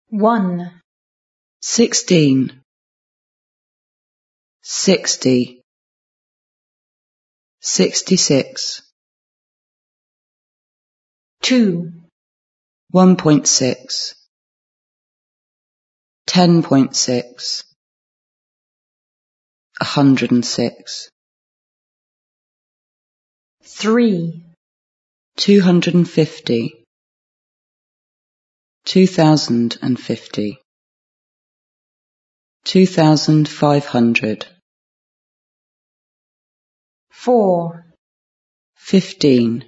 1, 16, 60, 66, 2, 1.6, 10.6, 106, 3, 250, 2050, 2500, 4, 15,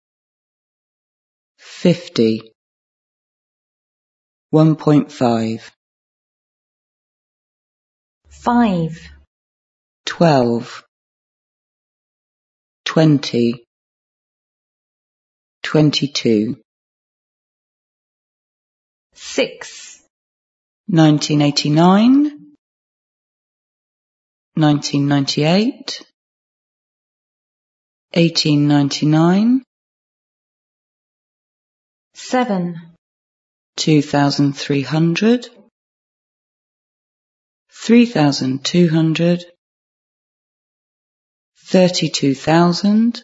50, 1.5, 5, 12, 20, 22, 6, 1989, 1998, 1899, 7, 2300, 3200, 32,000,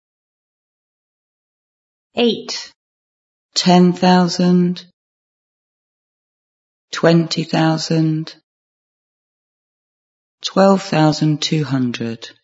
8, 10,000, 20,000, 12,200.